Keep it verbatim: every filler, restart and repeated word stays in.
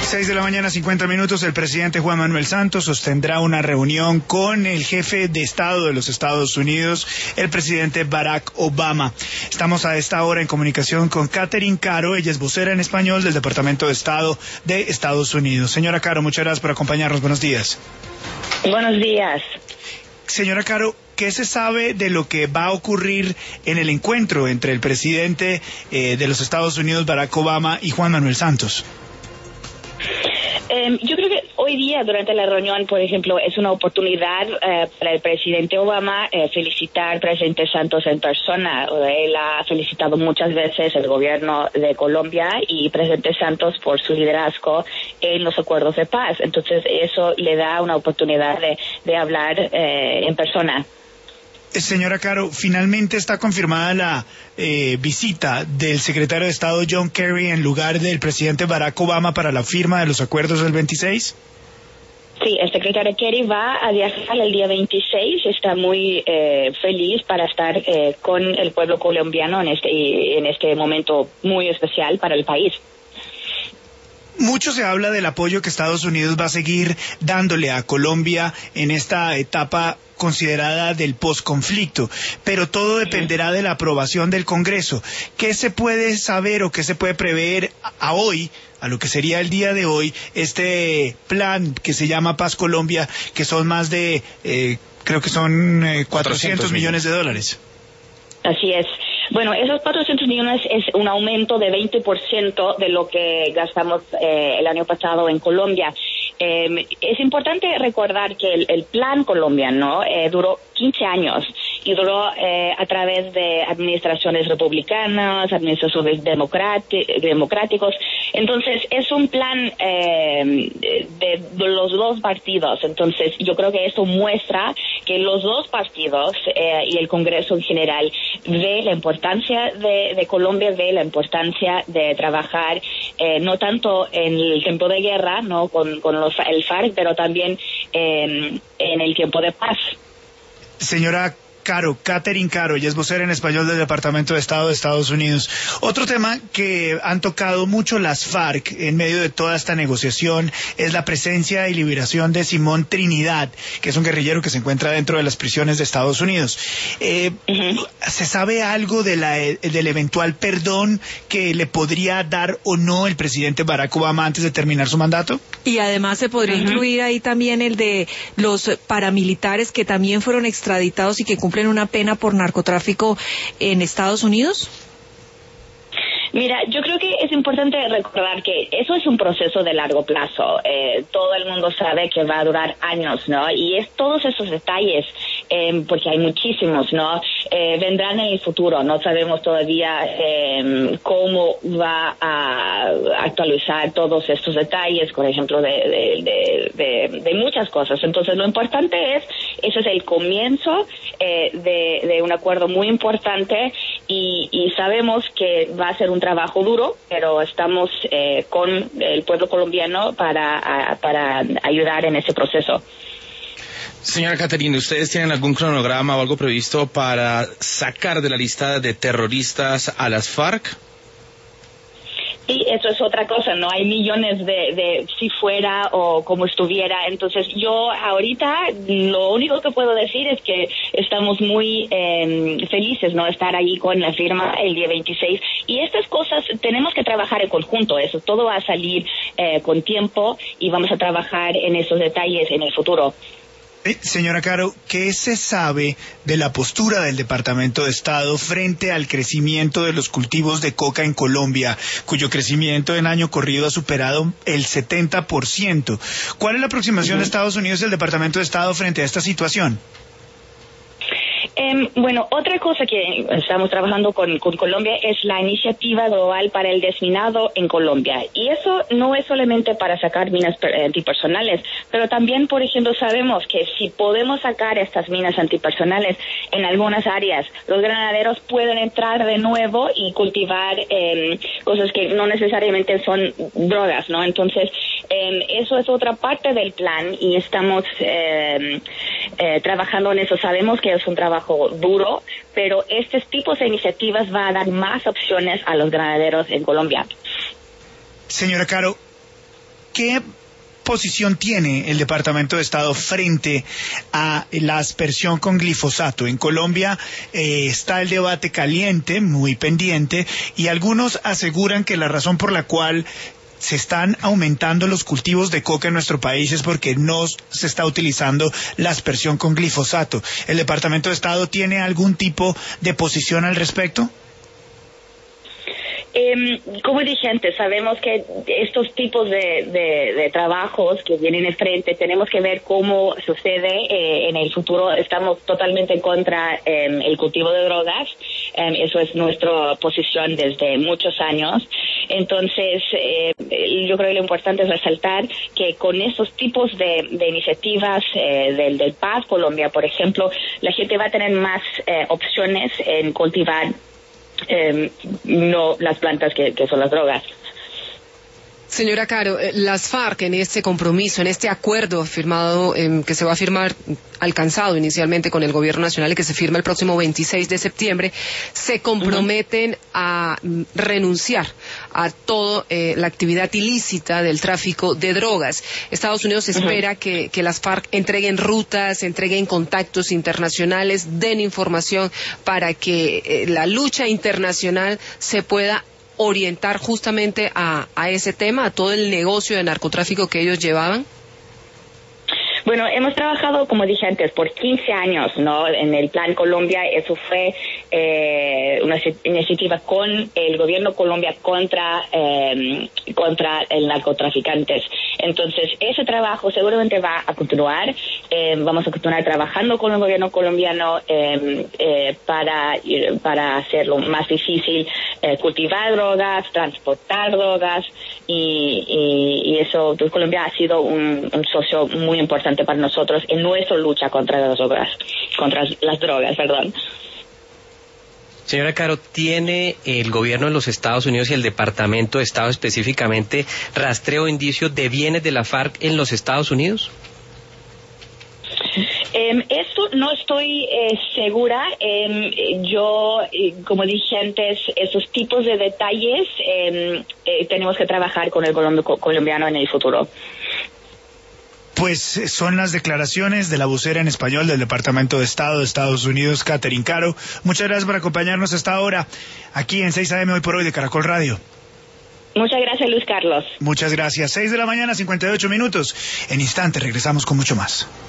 Seis de la mañana, cincuenta minutos. El presidente Juan Manuel Santos sostendrá una reunión con el jefe de Estado de los Estados Unidos, el presidente Barack Obama. Estamos a esta hora en comunicación con Catherine Caro. Ella es vocera en español del Departamento de Estado de Estados Unidos. Señora Caro, muchas gracias por acompañarnos. Buenos días. Buenos días. Señora Caro, ¿qué se sabe de lo que va a ocurrir en el encuentro entre el presidente eh, de los Estados Unidos, Barack Obama, y Juan Manuel Santos? Eh, yo creo que hoy día, durante la reunión, por ejemplo, es una oportunidad eh, para el presidente Obama eh, felicitar al presidente Santos en persona. Él ha felicitado muchas veces el gobierno de Colombia y presidente Santos por su liderazgo en los acuerdos de paz. Entonces, eso le da una oportunidad de, de hablar eh, en persona. Señora Caro, finalmente está confirmada la eh, visita del secretario de Estado John Kerry en lugar del presidente Barack Obama para la firma de los acuerdos del veintiséis. Sí, el secretario Kerry va a viajar el día veintiséis. Está muy eh, feliz para estar eh, con el pueblo colombiano en este, en este momento muy especial para el país. Mucho se habla del apoyo que Estados Unidos va a seguir dándole a Colombia en esta etapa considerada del posconflicto, pero todo dependerá de la aprobación del Congreso. ¿Qué se puede saber o qué se puede prever a hoy, a lo que sería el día de hoy, este plan que se llama Paz Colombia, que son más de, eh, creo que son eh, cuatrocientos millones de dólares? Así es. Bueno, esos cuatrocientos millones es un aumento de veinte por ciento de lo que gastamos eh, el año pasado en Colombia. Eh, es importante recordar que el, el plan colombiano eh, duró quince años y duró eh, a través de administraciones republicanas, administraciones democráticos. Entonces, es un plan eh, de, de los dos partidos. Entonces, yo creo que esto muestra que los dos partidos eh, y el Congreso en general ve la importancia de, de Colombia, ve la importancia de trabajar eh, no tanto en el tiempo de guerra, no con, con los, el FARC, pero también eh, en el tiempo de paz. Señora Caro, Catherine Caro, ella es vocera en español del Departamento de Estado de Estados Unidos. Otro tema que han tocado mucho las FARC en medio de toda esta negociación es la presencia y liberación de Simón Trinidad, que es un guerrillero que se encuentra dentro de las prisiones de Estados Unidos. Eh, uh-huh. ¿Se sabe algo de la, del eventual perdón que le podría dar o no el presidente Barack Obama antes de terminar su mandato? Y además se podría uh-huh. incluir ahí también el de los paramilitares que también fueron extraditados y que cumplen una pena por narcotráfico en Estados Unidos. Mira, yo creo que es importante recordar que eso es un proceso de largo plazo. Eh, todo el mundo sabe que va a durar años, ¿no? Y es todos esos detalles, eh, porque hay muchísimos, ¿no? Eh, vendrán en el futuro. No sabemos todavía eh, cómo va a actualizar todos estos detalles, por ejemplo, de, de, de, de, de muchas cosas. Entonces, lo importante es, ese es el comienzo eh, de, de un acuerdo muy importante y, y sabemos que va a ser un trabajo duro, pero estamos eh, con el pueblo colombiano para, a, para ayudar en ese proceso. Señora Catherine, ¿ustedes tienen algún cronograma o algo previsto para sacar de la lista de terroristas a las FARC? Sí, eso es otra cosa, no hay millones de, de si fuera o como estuviera. Entonces yo ahorita lo único que puedo decir es que estamos muy eh, felices, ¿no? Estar allí con la firma el día veintiséis. Y estas cosas tenemos que trabajar en conjunto, eso todo va a salir eh, con tiempo y vamos a trabajar en esos detalles en el futuro. Eh, señora Caro, ¿qué se sabe de la postura del Departamento de Estado frente al crecimiento de los cultivos de coca en Colombia, cuyo crecimiento en año corrido ha superado el setenta por ciento? ¿Cuál es la aproximación uh-huh. de Estados Unidos y del Departamento de Estado frente a esta situación? Eh, bueno, otra cosa que estamos trabajando con, con Colombia es la iniciativa global para el desminado en Colombia. Y eso no es solamente para sacar minas antipersonales, pero también, por ejemplo, sabemos que si podemos sacar estas minas antipersonales en algunas áreas, los granaderos pueden entrar de nuevo y cultivar eh, cosas que no necesariamente son drogas, ¿no? Entonces, eh, eso es otra parte del plan y estamos eh, eh, trabajando en eso. Sabemos que es un trabajo duro, pero estos tipos de iniciativas van a dar más opciones a los ganaderos en Colombia. Señora Caro, ¿qué posición tiene el Departamento de Estado frente a la aspersión con glifosato? En Colombia eh, está el debate caliente, muy pendiente, y algunos aseguran que la razón por la cual se están aumentando los cultivos de coca en nuestro país es porque no se está utilizando la aspersión con glifosato. ¿El Departamento de Estado tiene algún tipo de posición al respecto? Eh, como dije antes, sabemos que estos tipos de, de, de trabajos que vienen de frente, tenemos que ver cómo sucede eh, en el futuro. Estamos totalmente en contra eh, el cultivo de drogas. Eh, eso es nuestra posición desde muchos años. Entonces, eh, yo creo que lo importante es resaltar que con estos tipos de, de iniciativas eh, del, del P A S Colombia, por ejemplo, la gente va a tener más eh, opciones en cultivar Eh, no las plantas que, que son las drogas. Señora Caro, las FARC en este compromiso, en este acuerdo firmado, eh, que se va a firmar, alcanzado inicialmente con el Gobierno Nacional y que se firma el próximo veintiséis de septiembre, se comprometen uh-huh. a renunciar a toda eh, la actividad ilícita del tráfico de drogas. Estados Unidos espera uh-huh. que, que las FARC entreguen rutas, entreguen contactos internacionales, den información para que eh, la lucha internacional se pueda orientar justamente a, a ese tema, a todo el negocio de narcotráfico que ellos llevaban. Bueno, hemos trabajado, como dije antes, por quince años, ¿no? En el Plan Colombia, eso fue eh, una iniciativa con el gobierno de Colombia contra eh, contra el narcotraficantes. Entonces, ese trabajo seguramente va a continuar. Eh, vamos a continuar trabajando con el gobierno colombiano eh, eh, para para hacerlo más difícil eh, cultivar drogas, transportar drogas y, y, y eso. Pues, Colombia ha sido un, un socio muy importante para nosotros en nuestra lucha contra las drogas, contra las drogas, perdón. Señora Caro, ¿tiene el gobierno de los Estados Unidos y el Departamento de Estado específicamente rastreo o indicio de bienes de la FARC en los Estados Unidos? Eh, esto no estoy eh, segura. Eh, yo, eh, como dije antes, esos tipos de detalles eh, eh, tenemos que trabajar con el colombiano en el futuro. Pues son las declaraciones de la vocera en español del Departamento de Estado de Estados Unidos, Catherine Caro. Muchas gracias por acompañarnos hasta ahora, aquí en seis A M Hoy por Hoy de Caracol Radio. Muchas gracias, Luis Carlos. Muchas gracias. seis de la mañana, cincuenta y ocho minutos. En instante regresamos con mucho más.